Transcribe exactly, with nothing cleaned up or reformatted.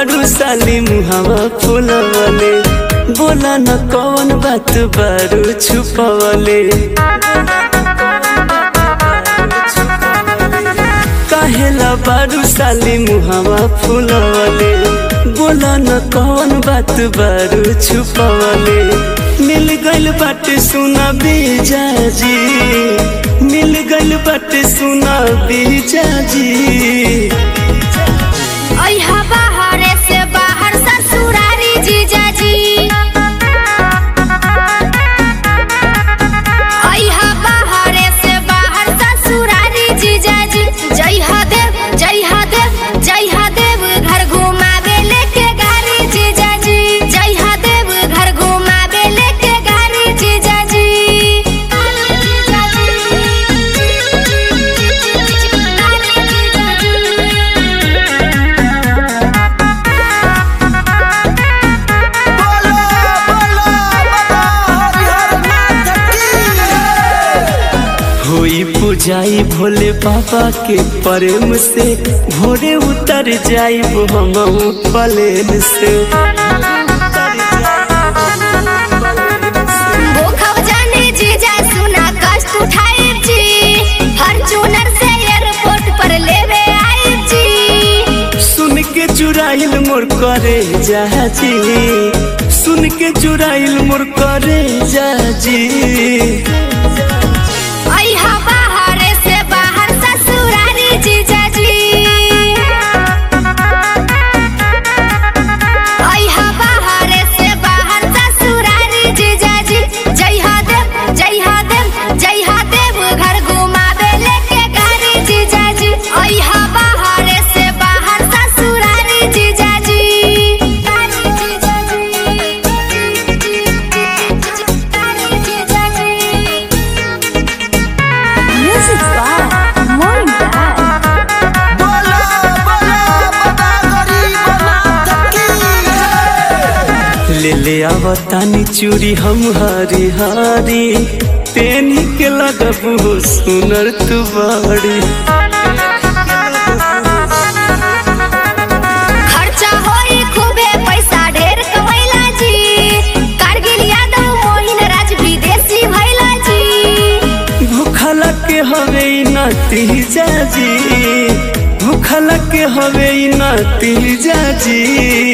बारू साली मुहावा फुलवले, बोला न कौन बात बारू छुपवले। काहेला बारू साली मुहावा फुलवले, बोला न कौन बात बारू छुपवले। मिल गइल बाटे सुना बीजाजी, मिल गइल बाटे सुना बीजाजी। अइहा बाहरे से बाहर ससुरारी जीजाजी, अइहा बाहरे से बाहर ससुरारी जीजाजी। जइहा देव जइहा देव जइहा देव घर घुमावे लेके गाड़ी जीजाजी, जइहा देव घर घुमावे लेके गाड़ी जीजाजी। होई पुजाई भोले बाबा के प्रेम से, भोरे उतर जाई हम प्लेन से। भूखब जाने जीजा सुना कष्ट उठाए जी, फॉर्च्यूनर से एयरपोर्ट पर लेवे आए जी। सुन के चुराइल मोर करे जाजी, सुन के चुराइल मोर करे जाजी। अइहा बाहरे से बाहर ससुरारी जीजाजी, अइहा बाहरे से बाहर ससुरारी जीजाजी। जइहा देव जइहा देव जइहा देव घर घुमावे लेके गाड़ी जीजाजी, अइहा बाहरे से बाहर ससुरारी जीजाजी। Music by Morning Dad. ले ले आवतानी चूड़ी हम हरी हरी, पेनी के लगबू सुनर तू बड़ी। खर्चा होई खूबे पैसा ढेर कमैला जी, कारगिल यादव मोहिन राज विदेशी भैला जी। भूखला के हवे नाती जाजी, भूखला के हवे नाती जाजी।